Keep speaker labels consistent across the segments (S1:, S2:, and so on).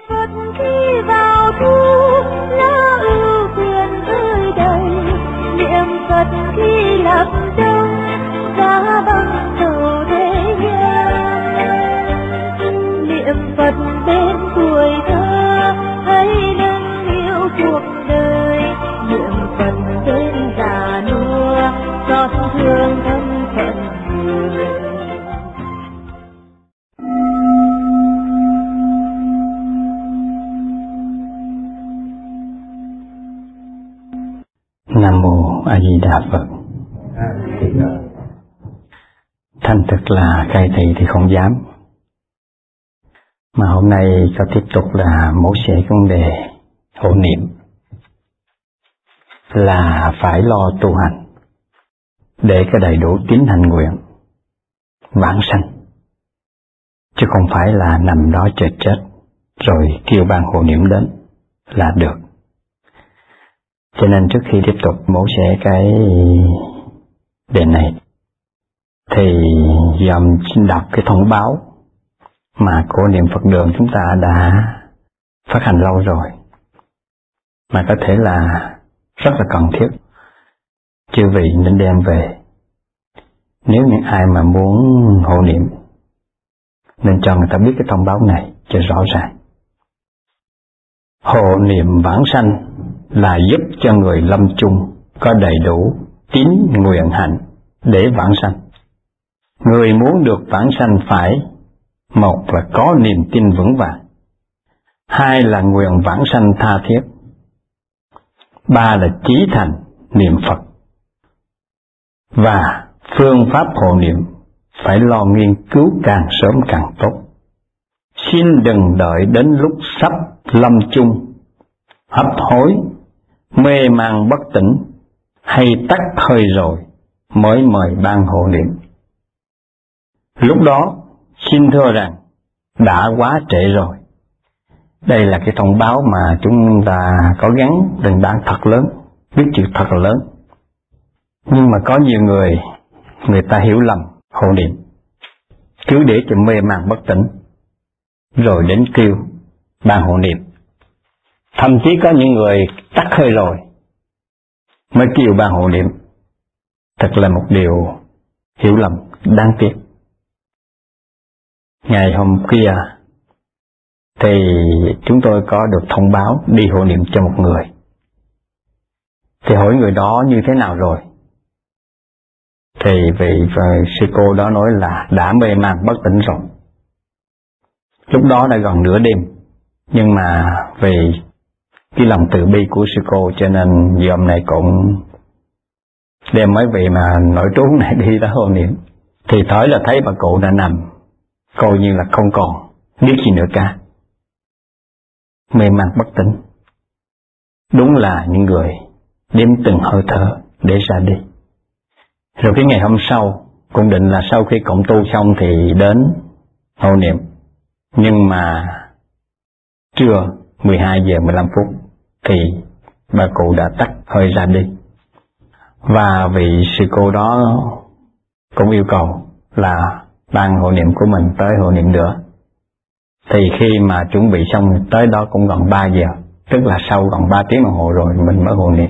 S1: Phật khi vào thu lá ưu phiền tươi đầy, niệm Phật khi lập đông giá băng đầu thế gian. Niệm Phật bên tuổi thơ hãy nâng niu cuộc đời, niệm Phật bên già nua xót thương thân phận người.
S2: Nam mô A Di Đà Phật. Thành thực là cai thị thì không dám. Mà hôm nay cho tiếp tục là mổ xẻ vấn đề hộ niệm, là phải lo tu hành để có đầy đủ tín hành nguyện vãng sanh, chứ không phải là nằm đó chờ chết rồi kêu ban hộ niệm đến là được. Cho nên trước khi tiếp tục mổ xẻ cái đề này thì dòm xin đọc cái thông báo mà của Niệm Phật Đường chúng ta đã phát hành lâu rồi, mà có thể là rất là cần thiết, chư vị nên đem về. Nếu những ai mà muốn hộ niệm nên cho người ta biết cái thông báo này cho rõ ràng. Hộ niệm vãng sanh là giúp cho người lâm chung có đầy đủ tín nguyện hạnh để vãng sanh. Người muốn được vãng sanh phải: một là có niềm tin vững vàng, hai là nguyện vãng sanh tha thiết, ba là chí thành niệm Phật. Và phương pháp hộ niệm phải lo nghiên cứu càng sớm càng tốt. Xin đừng đợi đến lúc sắp lâm chung, hấp hối, mê man bất tỉnh hay tắt hơi rồi mới mời ban hộ niệm. Lúc đó xin thưa rằng đã quá trễ rồi. Đây là cái thông báo mà chúng ta có gắn đừng đáng thật lớn, viết chữ thật là lớn. Nhưng mà có nhiều người ta hiểu lầm hộ niệm, cứ để cho mê man bất tỉnh rồi đến kêu ban hộ niệm. Thậm chí có những người tắt hơi rồi mới kêu ban hộ niệm. Thật là một điều hiểu lầm đáng tiếc. Ngày hôm kia thì chúng tôi có được thông báo đi hộ niệm cho một người. Thì hỏi người đó như thế nào rồi? Thì vị sư cô đó nói là đã mê man bất tỉnh rồi. Lúc đó đã gần nửa đêm, nhưng mà vì cái lòng từ bi của sư cô cho nên dòm này cũng đem mấy vị mà nội trú này đi ra hộ niệm. Thì tới là thấy bà cụ đã nằm coi như là không còn biết gì nữa cả, mê man bất tỉnh. Đúng là những người đếm từng hơi thở để ra đi. Rồi cái ngày hôm sau cũng định là sau khi cộng tu xong thì đến hộ niệm, nhưng mà trưa 12 giờ 15 phút thì bà cụ đã tắt hơi ra đi. Và vị sư cô đó cũng yêu cầu là ban hộ niệm của mình tới hộ niệm nữa. Thì khi mà chuẩn bị xong tới đó cũng gần 3 giờ, tức là sau gần 3 tiếng đồng hồ rồi mình mới hộ niệm.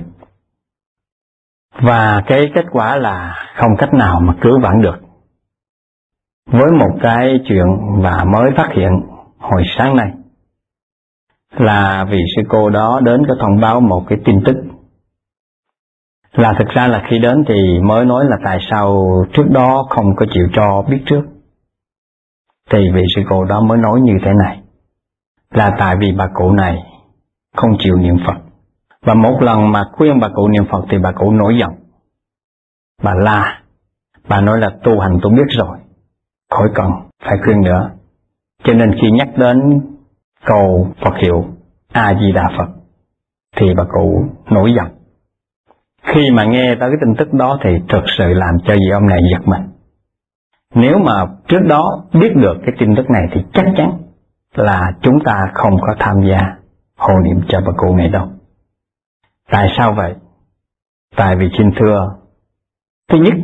S2: Và cái kết quả là không cách nào mà cứu vãn được. Với một cái chuyện và mới phát hiện hồi sáng nay là vị sư cô đó đến có thông báo một cái tin tức. Là thực ra là khi đến thì mới nói là tại sao trước đó không có chịu cho biết trước. Thì vị sư cô đó mới nói như thế này, là tại vì bà cụ này không chịu niệm Phật. Và một lần mà khuyên bà cụ niệm Phật thì bà cụ nổi giận. Bà la, bà nói là tu hành tôi biết rồi, khỏi cần phải khuyên nữa. Cho nên khi nhắc đến câu Phật hiệu A Di Đà Phật thì bà cụ nổi giận. Khi mà nghe tới cái tin tức đó thì thực sự làm cho vị ông này giật mình. Nếu mà trước đó biết được cái tin tức này thì chắc chắn là chúng ta không có tham gia hộ niệm cho bà cụ này đâu. Tại sao vậy? Tại vì xin thưa, thứ nhất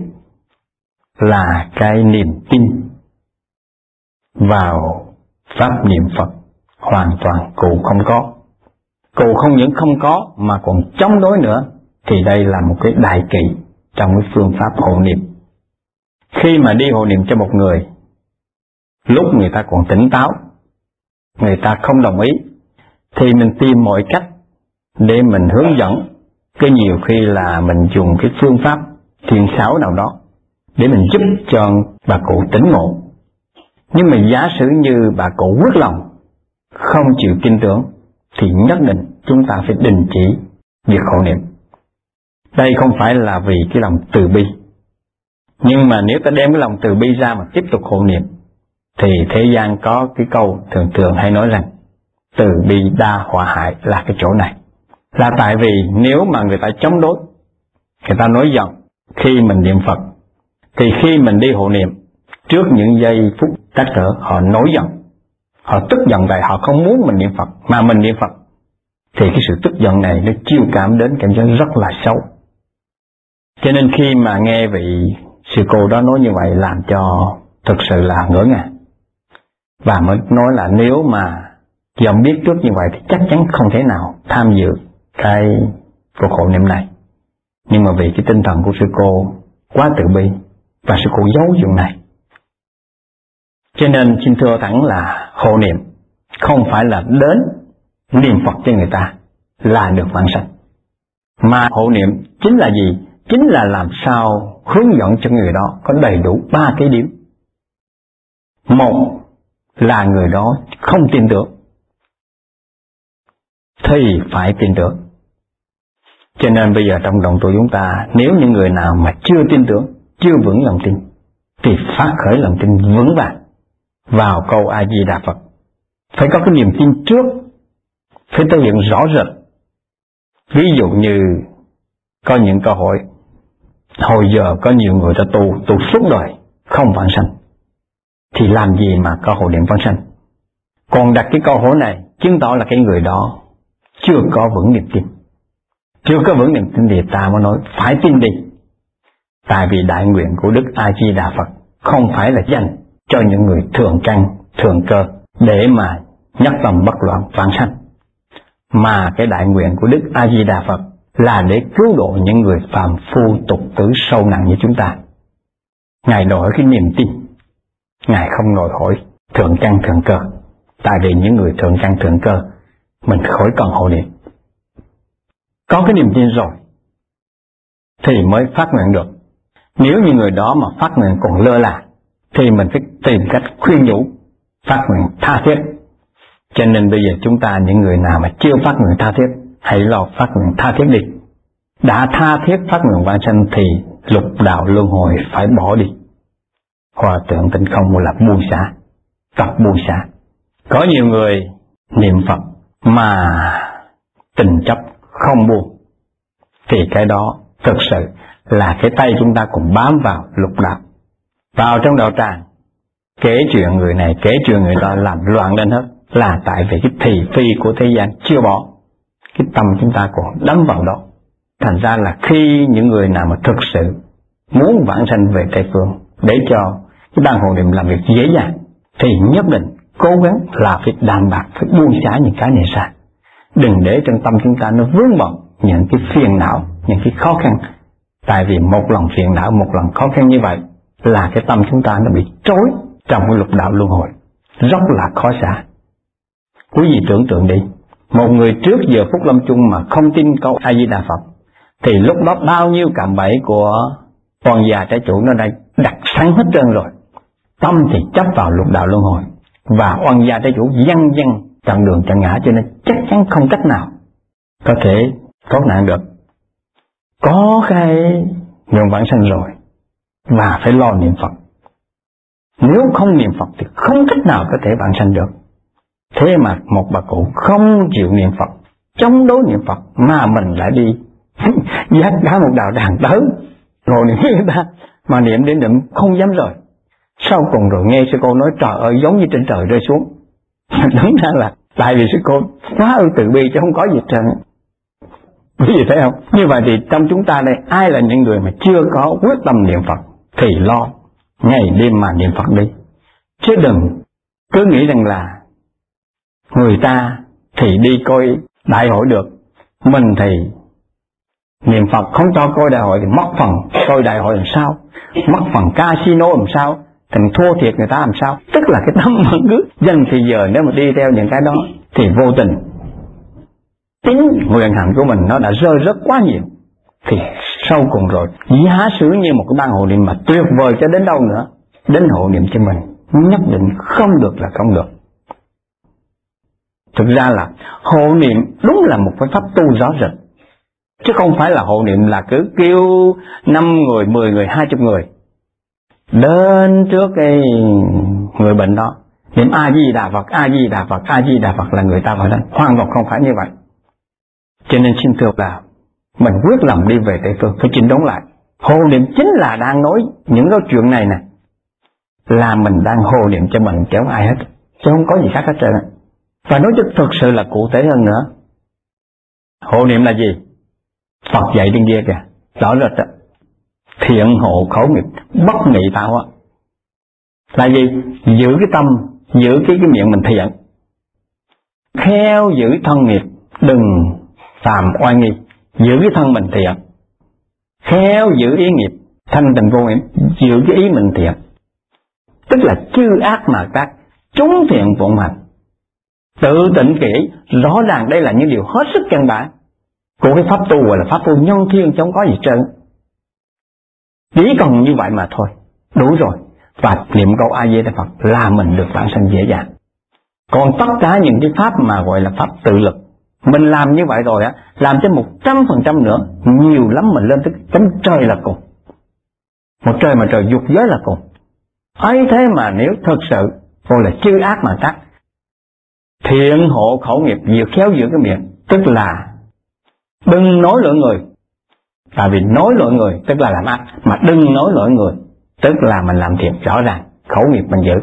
S2: là cái niềm tin vào pháp niệm Phật hoàn toàn cụ không có. Cụ không những không có mà còn chống đối nữa, thì đây là một cái đại kỵ trong cái phương pháp hộ niệm. Khi mà đi hộ niệm cho một người, lúc người ta còn tỉnh táo, người ta không đồng ý, thì mình tìm mọi cách để mình hướng dẫn. Cái nhiều khi là mình dùng cái phương pháp thiền xảo nào đó để mình giúp cho bà cụ tỉnh ngộ. Nhưng mà giả sử như bà cụ quyết lòng không chịu tin tưởng, thì nhất định chúng ta phải đình chỉ việc hộ niệm. Đây không phải là vì cái lòng từ bi, nhưng mà nếu ta đem cái lòng từ bi ra mà tiếp tục hộ niệm, thì thế gian có cái câu thường hay nói rằng từ bi đa họa hại là cái chỗ này. Là tại vì nếu mà người ta chống đối, người ta nói giận khi mình niệm Phật, thì khi mình đi hộ niệm, trước những giây phút trắc trở họ nổi giận, họ tức giận vậy, họ không muốn mình niệm Phật mà mình niệm Phật, thì cái sự tức giận này nó chiêu cảm đến cảm giác rất là xấu. Cho nên khi mà nghe vị sư cô đó nói như vậy làm cho thực sự là ngỡ ngàng, và mới nói là nếu mà dòng biết trước như vậy thì chắc chắn không thể nào tham dự cái cuộc hộ niệm này. Nhưng mà vì cái tinh thần của sư cô quá từ bi và sư cô giấu chuyện này, cho nên xin thưa thẳng là hộ niệm không phải là đến niệm Phật cho người ta là được vãng sanh, mà hộ niệm chính là gì? Chính là làm sao hướng dẫn cho người đó có đầy đủ 3 cái điểm. Một là người đó không tin tưởng thì phải tin tưởng. Cho nên bây giờ trong đồng tu chúng ta, nếu những người nào mà chưa tin tưởng, chưa vững lòng tin, thì phát khởi lòng tin vững vàng vào câu A Di Đà Phật. Phải có cái niềm tin trước, phải thể hiện rõ rệt. Ví dụ như có những câu hỏi, hồi giờ có nhiều người ta tu suốt đời không vãng sanh, thì làm gì mà có hộ niệm vãng sanh? Còn đặt cái câu hỏi này chứng tỏ là cái người đó chưa có vững niềm tin. Chưa có vững niềm tin thì ta mới nói phải tin đi. Tại vì đại nguyện của Đức A Di Đà Phật không phải là dành cho những người thường căn, thường cơ để mà nhất tâm bất loạn vãng sanh, mà cái đại nguyện của Đức A Di Đà Phật là để cứu độ những người phàm phu tục tử sâu nặng như chúng ta. Ngài đòi hỏi cái niềm tin, Ngài không đòi hỏi thượng căn thượng cơ. Tại vì những người thượng căn thượng cơ mình khỏi cần hộ niệm. Có cái niềm tin rồi thì mới phát nguyện được. Nếu như người đó mà phát nguyện còn lơ là, thì mình phải tìm cách khuyên nhủ, phát nguyện tha thiết. Cho nên bây giờ chúng ta, những người nào mà chưa phát nguyện tha thiết, hãy lo phát nguyện tha thiết đi. Đã tha thiết phát nguyện vãng sanh thì lục đạo luân hồi phải bỏ đi. Hòa thượng Tịnh Không là buông xả, tập buông xả. Có nhiều người niệm Phật mà tình chấp không buông, thì cái đó thực sự là cái tay chúng ta cũng bám vào lục đạo, vào trong đạo tràng, kể chuyện người này kể chuyện người đó làm loạn lên hết, là tại vì cái thị phi của thế gian chưa bỏ, cái tâm chúng ta còn đắm vào đó. Thành ra là khi những người nào mà thực sự muốn vãng sanh về Tây Phương để cho cái ban hộ niệm làm việc dễ dàng, thì nhất định cố gắng là phải đảm bảo, phải buông xả những cái này ra. Đừng để trong tâm chúng ta nó vướng bận những cái phiền não, những cái khó khăn. Tại vì một lần phiền não, một lần khó khăn như vậy là cái tâm chúng ta nó bị trói trong cái lục đạo luân hồi, rất là khó xả. Quý vị tưởng tượng đi, một người trước giờ phút lâm chung mà không tin câu A Di Đà Phật, thì lúc đó bao nhiêu cạm bẫy của con già trái chủ nó đã đặt sẵn hết trơn rồi. Tâm thì chấp vào lục đạo luân hồi, và oan gia trái chủ văng chặn đường chặn ngã, cho nên chắc chắn không cách nào có thể thoát nạn được. Có cái nguyện vãng sanh rồi và phải lo niệm Phật. Nếu không niệm Phật thì không cách nào có thể vãng sanh được. Thế mà một bà cụ không chịu niệm Phật, chống đối niệm Phật, mà mình lại đi dắt cả một đạo tràng tới ngồi niệm người ta, mà niệm đến niệm không dám rời. Sau cùng rồi nghe sư cô nói trời ơi giống như trên trời rơi xuống. Đúng ra là tại vì sư cô quá ư từ bi chứ không có gì trơn. Quý vị thấy không? Như vậy thì trong chúng ta đây, ai là những người mà chưa có quyết tâm niệm Phật thì lo ngày đêm mà niệm Phật đi. Chứ đừng cứ nghĩ rằng là Người ta thì đi coi đại hội được, mình thì niệm Phật không cho coi đại hội thì mất phần coi đại hội làm sao, mất phần casino làm sao, thành thua thiệt người ta làm sao. Tức là cái tâm vẫn cứ dành thì giờ nếu mà đi theo những cái đó thì vô tình tính nguyện hạnh của mình nó đã rơi rất quá nhiều. Thì sau cùng rồi, giả sử như một cái ban hộ niệm mà tuyệt vời cho đến đâu nữa, đến hộ niệm cho mình nhất định không được là không được. Thực ra là hộ niệm đúng là một cái pháp tu rõ rệt, chứ không phải là hộ niệm là cứ kêu 5 người, 10 người, 20 người đến trước cái người bệnh đó niệm A Di Đà Phật, A Di Đà Phật, A Di Đà Phật là người ta phải đến. Hoàn toàn không phải như vậy. Cho nên xin thưa là mình quyết lòng đi về Tây Phương, phải chỉnh đốn lại. Hộ niệm chính là đang nói những cái chuyện này nè, là mình đang hộ niệm cho mình chứ không ai hết, chứ không có gì khác hết trơn. Và nói cho thực sự là cụ thể hơn nữa, hộ niệm là gì? Phật dạy trên kia kìa, rõ rệt đó. Thiện hộ khẩu nghiệp bất nghị tạo á, là gì? Giữ cái tâm, giữ cái miệng mình thiện, khéo giữ thân nghiệp, đừng phạm oai nghi. Giữ cái thân mình thiện, khéo giữ ý nghiệp, thanh tịnh vô nhiễm, giữ cái ý mình thiện. Tức là chư ác mà tác, chúng thiện phụng hành, tự tỉnh kỹ. Rõ ràng đây là những điều hết sức căn bản của cái pháp tu gọi là pháp tu nhân thiên, chứ không có gì trơn. Chỉ cần như vậy mà thôi, đủ rồi. Và niệm câu A Di Đà Phật là mình được vãng sanh dễ dàng. Còn tất cả những cái pháp mà gọi là pháp tự lực, mình làm như vậy rồi á, làm cho 100% nữa, nhiều lắm mình lên tới chấm trời là cùng. Một trời mà trời dục giới là cùng. Ấy thế mà nếu thực sự gọi là chư ác mà tác, thiện hộ khẩu nghiệp, việc khéo giữ cái miệng, tức là đừng nói lỗi người. Tại vì nói lỗi người tức là làm ác, mà đừng nói lỗi người tức là mình làm thiện. Rõ ràng khẩu nghiệp mình giữ.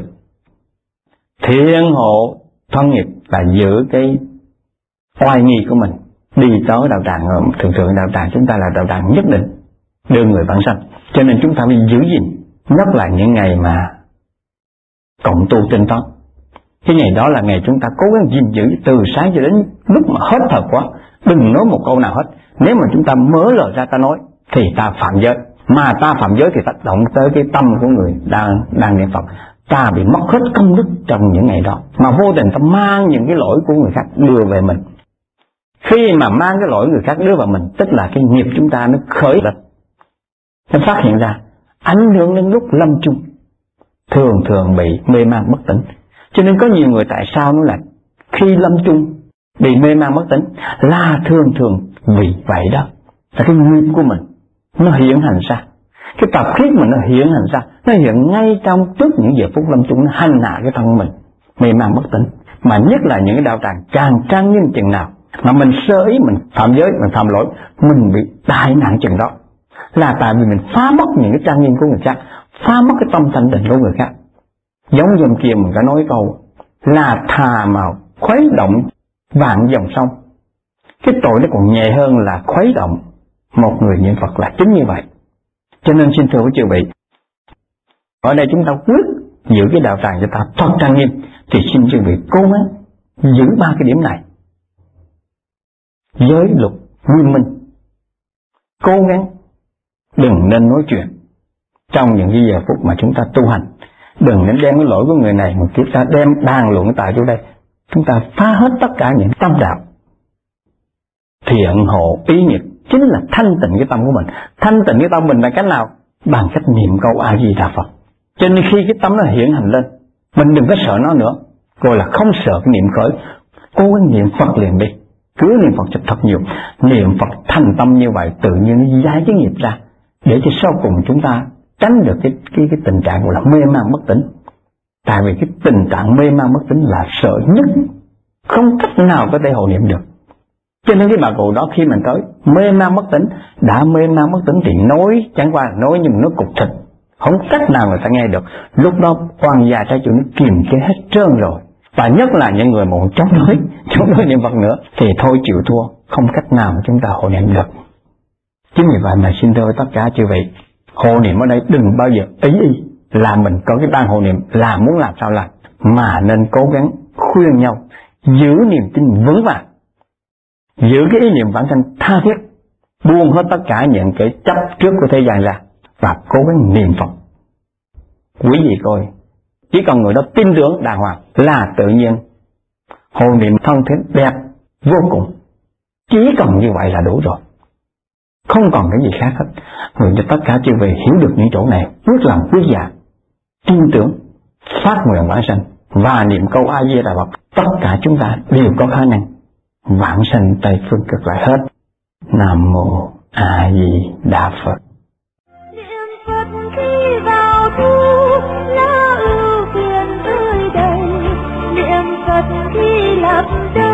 S2: Thiện hộ thân nghiệp là giữ cái oai nghi của mình. Đi tới đạo tràng, thường đạo tràng chúng ta là đạo tràng nhất định đưa người vãng sanh, cho nên chúng ta phải giữ gìn, nhất là những ngày mà cộng tu tinh tấn. Cái ngày đó là ngày chúng ta cố gắng gìn giữ từ sáng cho đến lúc mà hết thật quá, đừng nói một câu nào hết. Nếu mà chúng ta mở lời ra ta nói thì ta phạm giới, mà ta phạm giới thì ta động tới cái tâm của người đang niệm Phật, ta bị mất hết công đức trong những ngày đó, mà vô tình ta mang những cái lỗi của người khác đưa về mình. Khi mà mang cái lỗi người khác đưa vào mình, tức là cái nghiệp chúng ta nó khởi lên, nó phát hiện ra, ảnh hưởng đến lúc lâm chung, thường bị mê man bất tỉnh. Cho nên có nhiều người tại sao nó là khi lâm chung bị mê man bất tỉnh là thường vì vậy đó, là cái nghiệp của mình nó hiện hành ra, cái tập khí mình nó hiện hành ra, nó hiện ngay trong trước những giờ phút lâm chung, nó hành hạ cái thân mình mê man bất tỉnh. Mà nhất là những cái đạo tràng càng trang nghiêm chừng nào mà mình sơ ý, mình phạm giới, mình phạm lỗi, mình bị đại nạn chừng đó, là tại vì mình phá mất những cái trang nghiêm của người khác, phá mất cái tâm thanh tịnh của người khác. Giống dòng kia mình có nói câu là thà mà khuấy động vạn dòng sông, cái tội nó còn nhẹ hơn là khuấy động một người niệm Phật, là chính như vậy. Cho nên xin thưa quý chư vị, ở đây chúng ta quyết giữ cái đạo tràng cho ta thật trang nghiêm, thì xin chư vị cố gắng giữ 3 cái điểm này: giới luật nghiêm minh, cố gắng đừng nên nói chuyện trong những cái giờ phút mà chúng ta tu hành. Đừng nên đem cái lỗi của người này mà chúng ta đem bàn luận tại chỗ đây. Chúng ta phá hết tất cả những tâm đạo. Thiện hộ ý nghiệp chính là thanh tịnh cái tâm của mình. Thanh tịnh cái tâm mình bằng cách nào? Bằng cách niệm câu A Di Đà Phật. Cho nên khi cái tâm nó hiện hành lên, mình đừng có sợ nó nữa, gọi là không sợ cái niệm khởi. Cố gắng niệm Phật liền đi, cứ niệm Phật cho thật nhiều. Niệm Phật thành tâm như vậy, tự nhiên nó giải cái nghiệp ra, để cho sau cùng chúng ta tránh được cái tình trạng gọi là mê man bất tỉnh. Tại vì cái tình trạng mê man bất tỉnh là sợ nhất, không cách nào có thể hộ niệm được. Cho nên cái bà cụ đó khi mình tới mê man bất tỉnh, đã mê man bất tỉnh thì nói chẳng qua nói nhưng mà nó cục thịt, không cách nào người ta nghe được. Lúc đó quan gia trái chủ nó kiềm chế hết trơn rồi. Và nhất là những người mà chống đối niệm Phật nữa thì thôi chịu thua, không cách nào mà chúng ta hộ niệm được. Chính vì vậy mà xin thưa tất cả chư vị, hộ niệm ở đây đừng bao giờ ý là mình có cái ban hộ niệm là muốn làm sao làm, mà nên cố gắng khuyên nhau giữ niềm tin vững vàng, giữ cái ý niệm vãng sanh tha thiết, buông hết tất cả những cái chấp trước của thế gian ra và cố gắng niệm Phật. Quý vị coi, chỉ cần người đó tin tưởng đàng hoàng là tự nhiên hồn niệm thân thế đẹp vô cùng. Chỉ cần như vậy là đủ rồi, không còn cái gì khác hết. Nguyện cho tất cả chư vị hiểu được những chỗ này, quyết lòng quyết dạ, tin tưởng, phát nguyện vãng sanh và niệm câu A Di Đà Phật. Tất cả chúng ta đều có khả năng vãng sanh Tây phương cực lạc hết. Nam mô A Di Đà Phật.
S1: Niệm Phật khi vào thu, lo ưu phiền tươi đầy. Niệm Phật khi lập